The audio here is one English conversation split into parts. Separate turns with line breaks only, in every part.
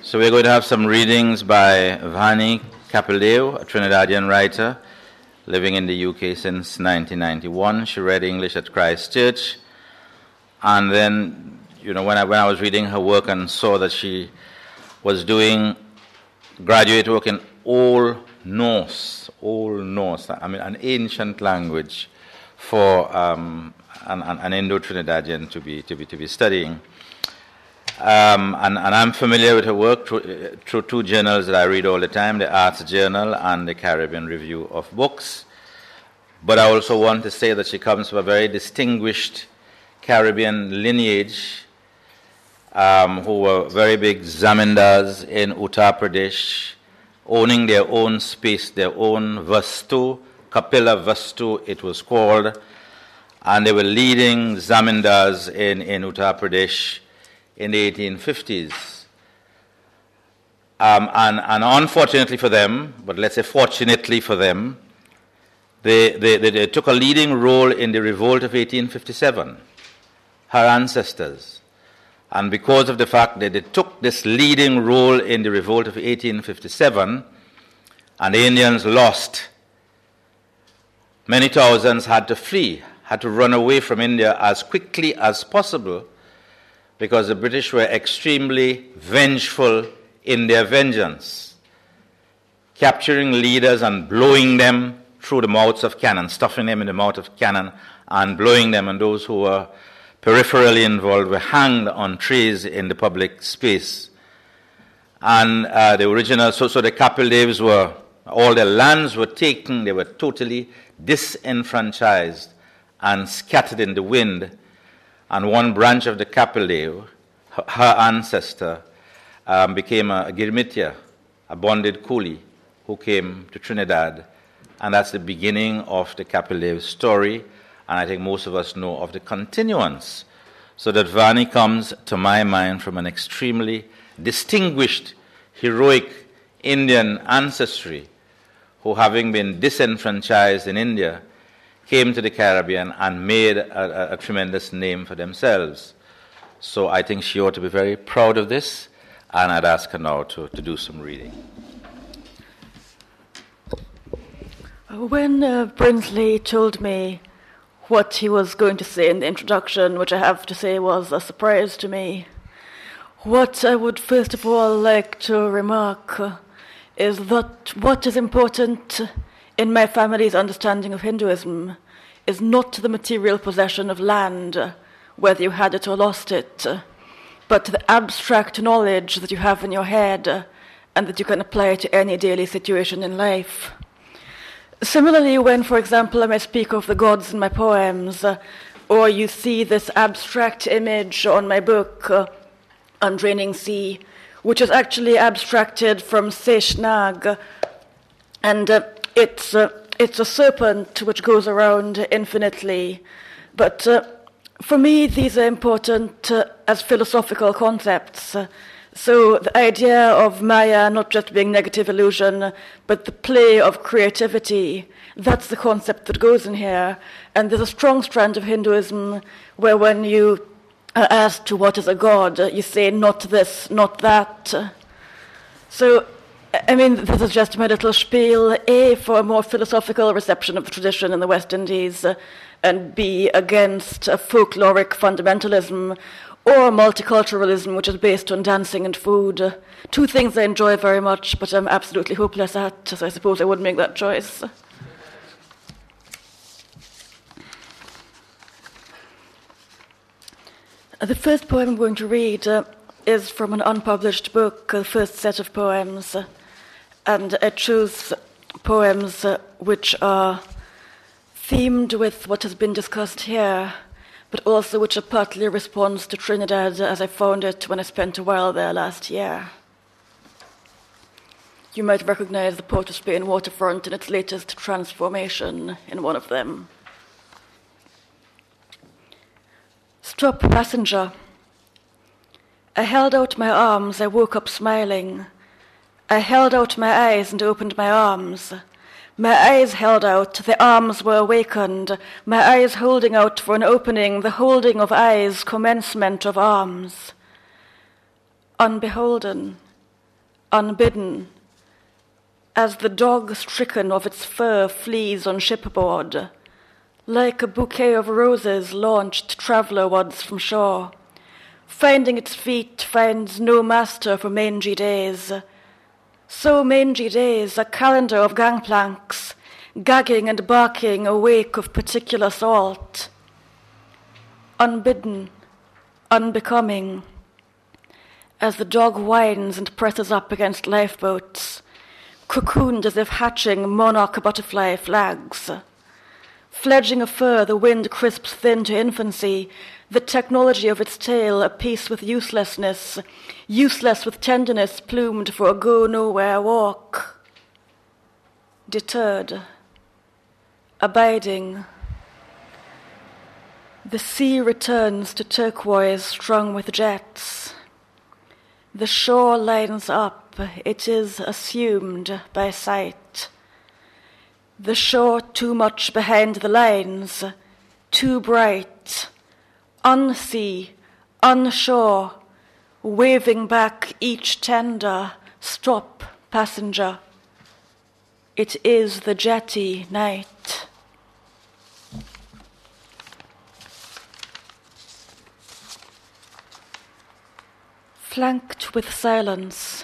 So we're going to have some readings by Vani Kapildeo, a Trinidadian writer living in the UK since 1991. She read English at Christ Church. And then, when I was reading her work and saw that she was doing graduate work in Old Norse, an ancient language for an Indo-Trinidadian to be studying. And I'm familiar with her work through two journals that I read all the time, the Arts Journal and the Caribbean Review of Books. But I also want to say that she comes from a very distinguished Caribbean lineage who were very big zamindars in Uttar Pradesh, owning their own space, their own vastu, Kapila Vastu it was called, and they were leading zamindars in Uttar Pradesh in the 1850s. And unfortunately for them, but let's say fortunately for them, they took a leading role in the revolt of 1857, her ancestors. And because of the fact that they took this leading role in the revolt of 1857, and the Indians lost, many thousands had to flee, had to run away from India as quickly as possible, because the British were extremely vengeful in their vengeance, capturing leaders and blowing them through the mouths of cannon, stuffing them in the mouth of cannon and blowing them, and those who were peripherally involved were hanged on trees in the public space. And the original, so the Kapildevs were, all their lands were taken, they were totally disenfranchised and scattered in the wind. And one branch of the Kapildev, her ancestor, became a Girmitya, a bonded coolie who came to Trinidad. And that's the beginning of the Kapildev story. And I think most of us know of the continuance. So that Vani comes, to my mind, from an extremely distinguished, heroic Indian ancestry who, having been disenfranchised in India, came to the Caribbean and made a tremendous name for themselves. So I think she ought to be very proud of this, and I'd ask her now to do some reading.
When Brinsley told me what he was going to say in the introduction, which I have to say was a surprise to me, what I would first of all like to remark is that what is important in my family's understanding of Hinduism is not the material possession of land, whether you had it or lost it, but the abstract knowledge that you have in your head and that you can apply to any daily situation in life. Similarly, when, for example, I may speak of the gods in my poems, or you see this abstract image on my book, Undraining Sea, which is actually abstracted from Seshnag, and it's a serpent which goes around infinitely. But for me, these are important as philosophical concepts. So the idea of Maya not just being negative illusion, but the play of creativity, that's the concept that goes in here. And there's a strong strand of Hinduism where when you are asked to what is a god, you say not this, not that. So this is just my little spiel, A, for a more philosophical reception of the tradition in the West Indies, and B, against a folkloric fundamentalism or multiculturalism, which is based on dancing and food. Two things I enjoy very much, but I'm absolutely hopeless at, so I suppose I would make that choice. The first poem I'm going to read is from an unpublished book, the first set of poems. And I chose poems which are themed with what has been discussed here, but also which are partly a response to Trinidad as I found it when I spent a while there last year. You might recognize the Port of Spain waterfront in its latest transformation in one of them. Stop, passenger. I held out my arms, I woke up smiling. I held out my eyes and opened my arms. My eyes held out, the arms were awakened, my eyes holding out for an opening, the holding of eyes, commencement of arms. Unbeholden, unbidden, as the dog stricken of its fur flees on shipboard, like a bouquet of roses launched travellerwards from shore, finding its feet finds no master for mangy days. So mangy days, a calendar of gangplanks, gagging and barking a wake of particular salt. Unbidden, unbecoming, as the dog whines and presses up against lifeboats, cocooned as if hatching monarch butterfly flags. Fledging a fur the wind crisps thin to infancy, the technology of its tail a piece with uselessness, useless with tenderness plumed for a go-nowhere walk. Deterred, abiding. The sea returns to turquoise strung with jets. The shore lines up, it is assumed by sight. The shore too much behind the lines, too bright, unsea, unshore, waving back each tender, stop, passenger. It is the jetty night. Flanked with silence,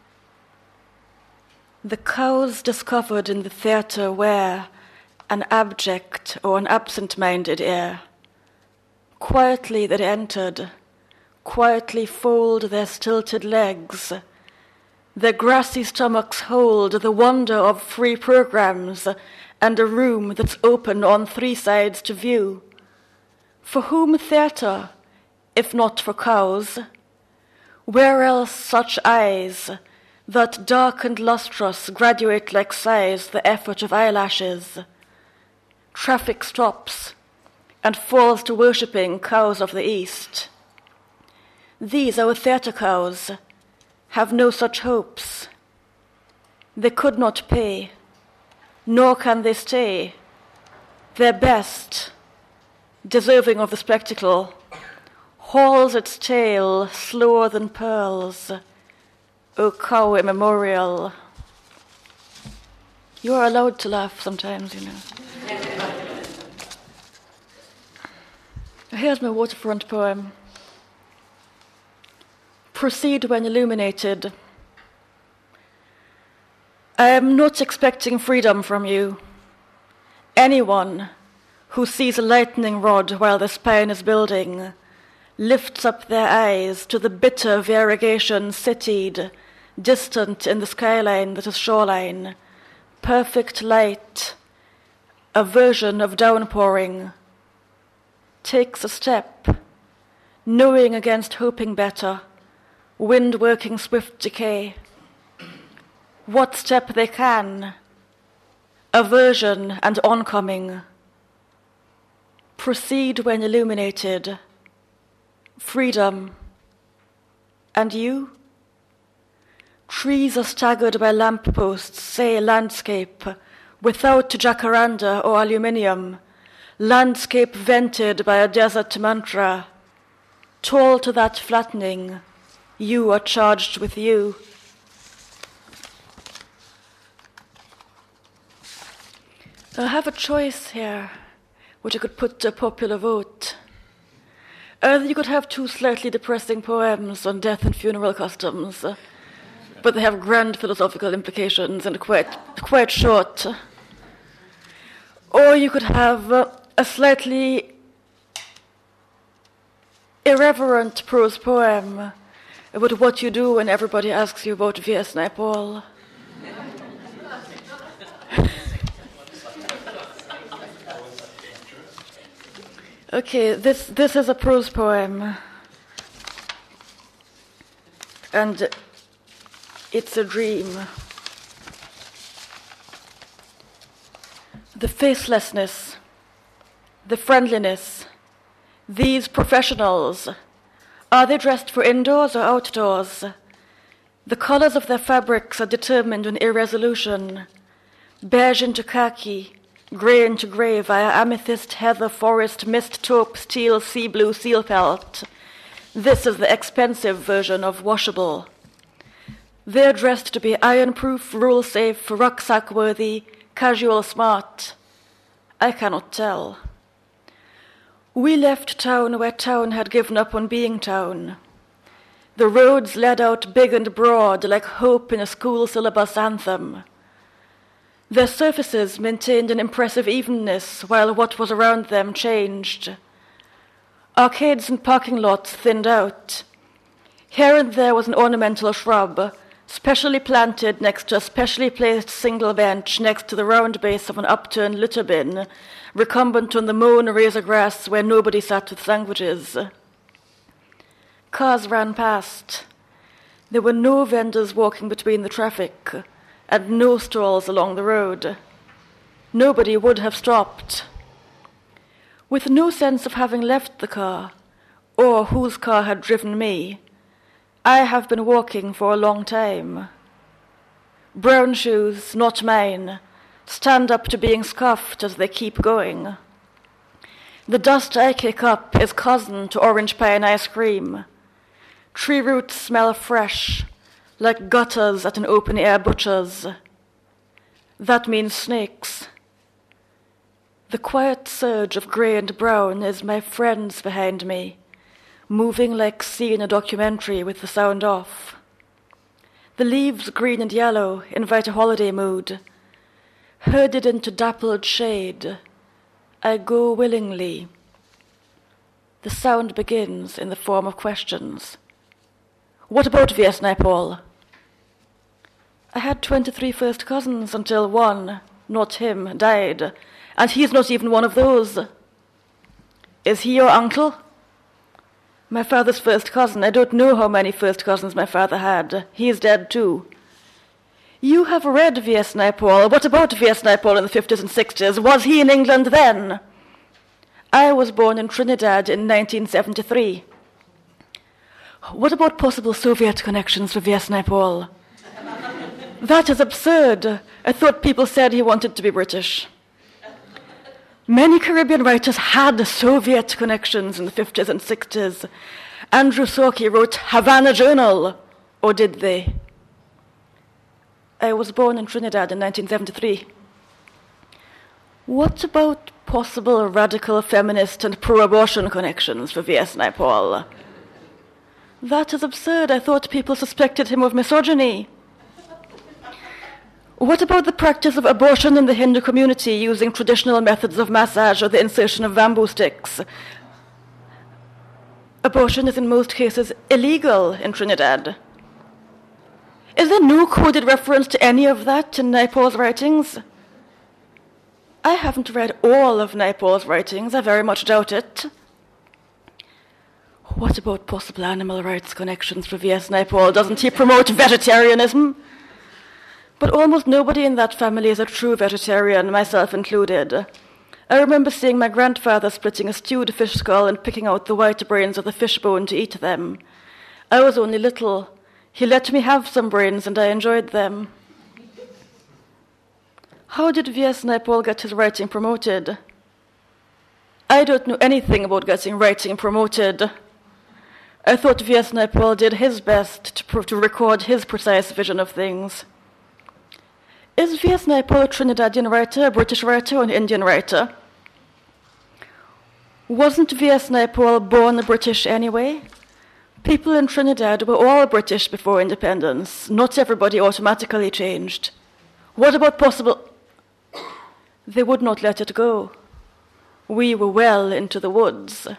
the cows discovered in the theatre wear an abject or an absent-minded air. Quietly they entered, quietly fold their stilted legs. Their grassy stomachs hold the wonder of free programs and a room that's open on three sides to view. For whom theatre, if not for cows? Where else such eyes, that dark and lustrous graduate like sighs the effort of eyelashes? Traffic stops and falls to worshipping cows of the East. These, our theatre cows, have no such hopes. They could not pay, nor can they stay. Their best, deserving of the spectacle, hauls its tail slower than pearls. O cow immemorial. You are allowed to laugh sometimes, you know. Here's my waterfront poem. Proceed when illuminated. I am not expecting freedom from you. Anyone who sees a lightning rod while the spine is building lifts up their eyes to the bitter variegation citied, distant in the skyline that is shoreline, perfect light, a version of downpouring, takes a step, knowing against hoping better, wind working swift decay. What step they can, aversion and oncoming. Proceed when illuminated. Freedom. And you? Trees are staggered by lampposts, say landscape, without jacaranda or aluminium, landscape vented by a desert mantra. Tall to that flattening, you are charged with you. I have a choice here, which I could put to a popular vote. Either you could have two slightly depressing poems on death and funeral customs, but they have grand philosophical implications and quite short. Or you could have a slightly irreverent prose poem about what you do when everybody asks you about V.S. Naipaul. Okay, this is a prose poem, and it's a dream. The facelessness, the friendliness, these professionals, are they dressed for indoors or outdoors? The colors of their fabrics are determined on irresolution, beige into khaki, grey into grey via amethyst, heather, forest, mist, taupe, steel, sea blue, seal pelt. This is the expensive version of washable. They're dressed to be iron-proof, rule-safe, rucksack-worthy, casual smart. I cannot tell. We left town where town had given up on being town. The roads led out big and broad like hope in a school syllabus anthem. Their surfaces maintained an impressive evenness while what was around them changed. Arcades and parking lots thinned out. Here and there was an ornamental shrub, specially planted next to a specially placed single bench next to the round base of an upturned litter bin, recumbent on the mown razor grass where nobody sat with sandwiches. Cars ran past. There were no vendors walking between the traffic, and no stalls along the road. Nobody would have stopped. With no sense of having left the car, or whose car had driven me, I have been walking for a long time. Brown shoes, not mine, stand up to being scuffed as they keep going. The dust I kick up is cousin to orange pie and ice cream. Tree roots smell fresh, like gutters at an open-air butcher's. That means snakes. The quiet surge of grey and brown is my friends behind me, moving like sea in a documentary with the sound off. The leaves, green and yellow, invite a holiday mood. Herded into dappled shade, I go willingly. The sound begins in the form of questions. What about V.S. Naipaul? I had 23 first cousins until one, not him, died, and he's not even one of those. Is he your uncle? My father's first cousin. I don't know how many first cousins my father had. He's dead too. You have read V.S. Naipaul. What about V.S. Naipaul in the 50s and 60s? Was he in England then? I was born in Trinidad in 1973. What about possible Soviet connections for V.S. Naipaul? That is absurd. I thought people said he wanted to be British. Many Caribbean writers had Soviet connections in the 50s and 60s. Andrew Sorky wrote Havana Journal, or did they? I was born in Trinidad in 1973. What about possible radical feminist and pro-abortion connections for V.S. Naipaul? That is absurd. I thought people suspected him of misogyny. What about the practice of abortion in the Hindu community using traditional methods of massage or the insertion of bamboo sticks? Abortion is in most cases illegal in Trinidad. Is there no coded reference to any of that in Naipaul's writings? I haven't read all of Naipaul's writings. I very much doubt it. What about possible animal rights connections for V.S. Naipaul? Doesn't he promote vegetarianism? But almost nobody in that family is a true vegetarian, myself included. I remember seeing my grandfather splitting a stewed fish skull and picking out the white brains of the fish bone to eat them. I was only little. He let me have some brains and I enjoyed them. How did V.S. Naipaul get his writing promoted? I don't know anything about getting writing promoted. I thought V.S. Naipaul did his best to record his precise vision of things. Is V.S. Naipaul a Trinidadian writer, a British writer, or an Indian writer? Wasn't V.S. Naipaul born British anyway? People in Trinidad were all British before independence. Not everybody automatically changed. What about possible... They would not let it go. We were well into the woods.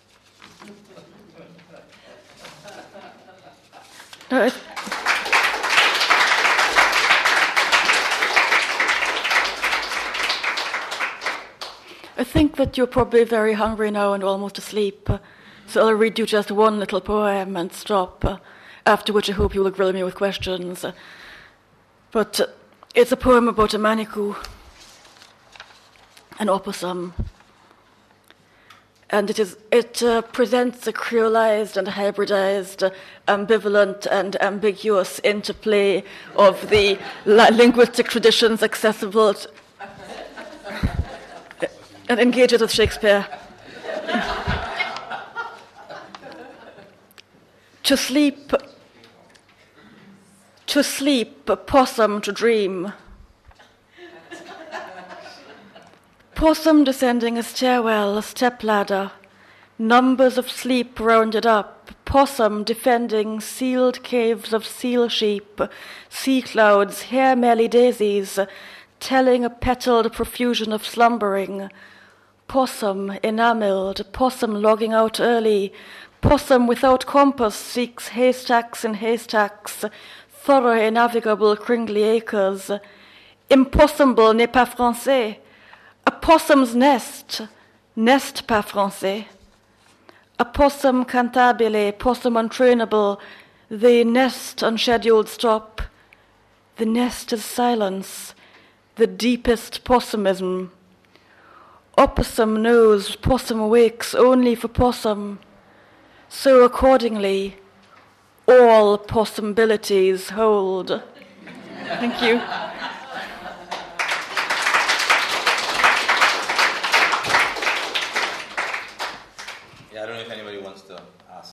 I think that you're probably very hungry now and almost asleep, so I'll read you just one little poem and stop, after which I hope you will grill me with questions. But it's a poem about a manikou, an opossum, and it presents a creolized and hybridized, ambivalent and ambiguous interplay of the linguistic traditions accessible and engages with Shakespeare. To To sleep, possum to dream. Possum descending a stairwell, a stepladder. Numbers of sleep rounded up. Possum defending sealed caves of seal sheep. Sea clouds, hair-merry daisies, telling a petaled profusion of slumbering. Possum enameled, possum logging out early. Possum without compass seeks haystacks in haystacks. Thorough innavigable cringly acres. Impossible n'est pas français. A possum's nest, nest pas français. A possum cantabile, possum untrainable, the nest unscheduled stop. The nest is silence, the deepest possumism. Opossum knows possum wakes only for possum. So accordingly, all possibilities hold. Thank you.
Yeah, I don't know if anybody wants to ask.